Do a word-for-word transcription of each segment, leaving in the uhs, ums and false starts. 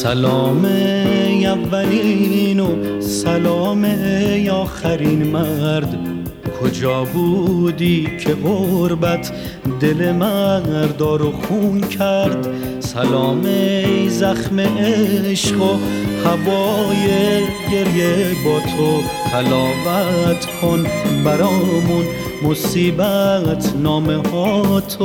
سلام اولین و سلام آخرین مرد، کجا بودی که غربت دل مردار رو خون کرد؟ سلام ای زخم عشق و هوای گریه، با تو تلاوت کن برامون مصیبت نامه ها تو.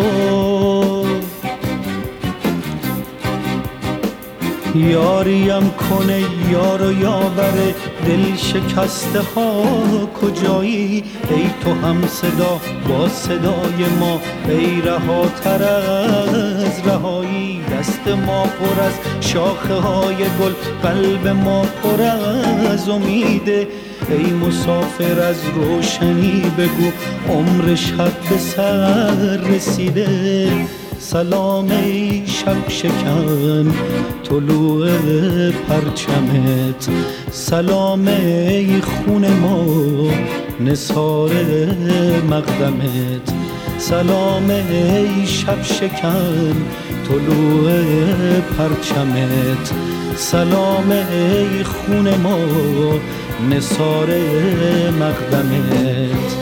یاریم کنه یار و یاور دل شکسته ها کجایی؟ ای تو هم صدا با صدای ما، ای رهاتر از رهایی. دست ما پر از شاخه های گل، قلب ما پر از امیده. ای مسافر از روشنی بگو عمر شب به سر رسیده. سلام ای شب شکن طلوع پرچمت، سلام ای خون ما نثار مقدمت. سلام ای شب شکن طلوع پرچمت، سلام ای خون ما نثار مقدمت.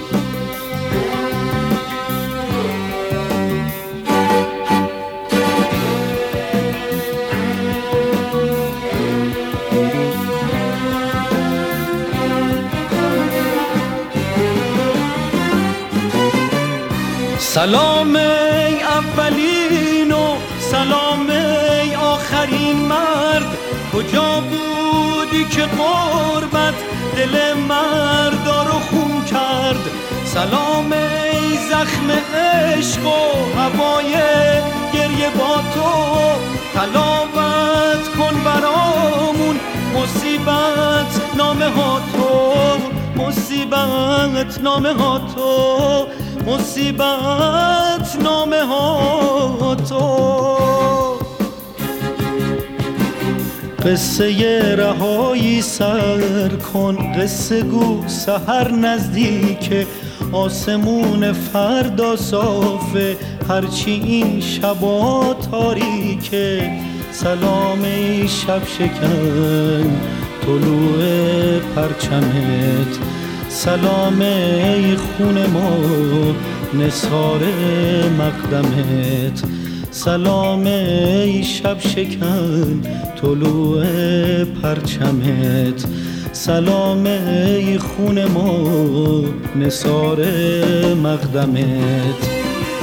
سلام ای اولین و سلام ای آخرین مرد، کجا بودی که غربت دل مردا رو خون کرد؟ سلام ای زخم عشق و هوای گریه، با تو تلاوت کن برامون مصیبت نامه ها تو. مصیبت نامه ها تو، مصیبت نامه ها تو. قصه رهایی سر کن، قصه گو سحر نزدیکه، آسمون فردا صافه هرچی این شبا تاریکه. سلام ای شب شکن طلوع پرچمت، سلام ای خون ما نثار مقدمت. سلام ای شب شکن طلوع پرچمت، سلام ای خون ما نثار مقدمت.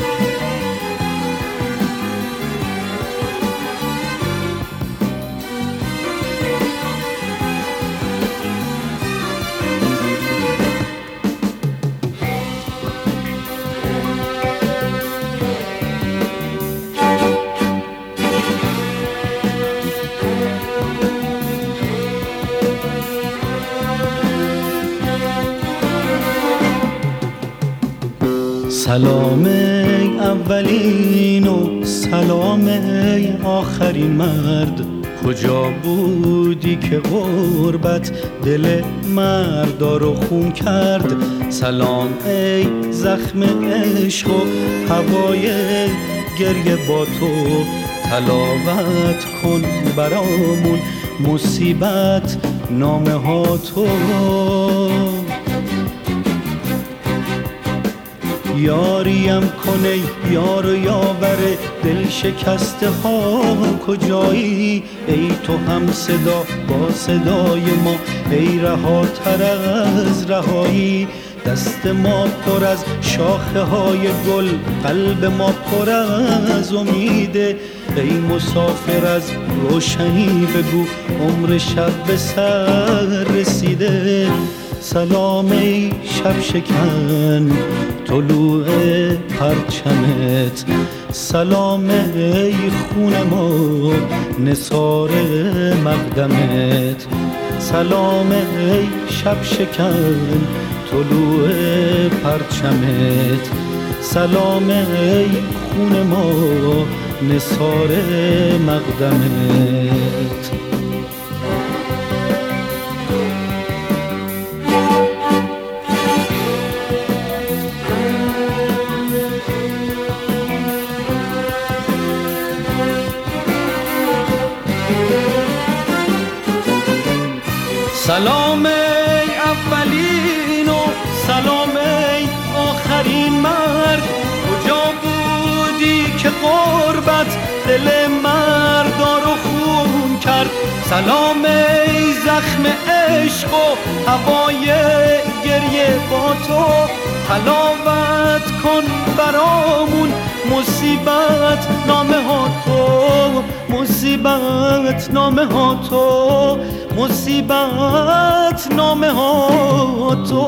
سلام ای اولین و سلام ای آخرین مرد، کجا بودی که غربت دل مردا رو خون کرد؟ سلام ای زخم عشق و هوای گریه، با تو تلاوت کن برامون مصیبت نامه ها تو. یاریم کنه یار و یاور دل شکسته ها کجایی؟ ای تو هم صدا با صدای ما، ای رهاتر از رهایی. دست ما پر از شاخه های گل، قلب ما پر از امیده. ای مسافر از روشنی بگو عمر شب به سر رسیده. سلام ای شب شکن طلوع پرچمت، سلام ای خون ما نثار مقدمت. سلام ای شب شکن طلوع پرچمت، سلام ای خون ما نثار مقدمت. Thank you. سلام ای اولین و سلام ای آخرین مرد، کجا بودی که غربت دل مردا رو خون کرد؟ سلام ای زخم عشق و هوای گریه با تو، حلاوت کن برامون مصیبت نامه ها تو، مصیبت نامه ها تو، مصیبت نامه ها تو.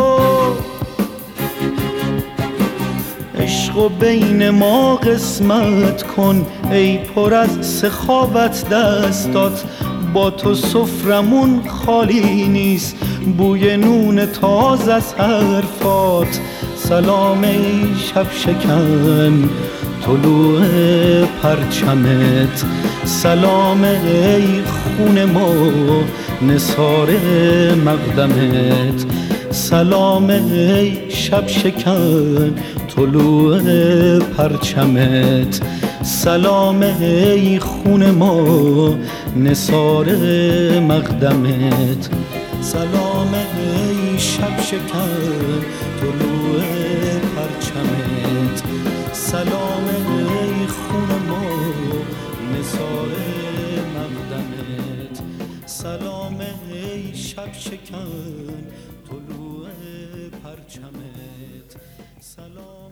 عشق بین ما قسمت کن ای پر از سخاوت دستات، با تو سفرمون خالی نیست، بوی نون تازه از حرفات. سلام ای شب شکن طلوع پرچمت، سلام ای خون ما نثار مقدمت، سلام ای شب شکن طلوع پرچمت، سلام ای خون ما نثار مقدمت، سلام ای شب شکن طلوع پرچمت، سلام ای خون ما نثار مقدمت، سلام ای شب شکن طلوع پرچمت، سلام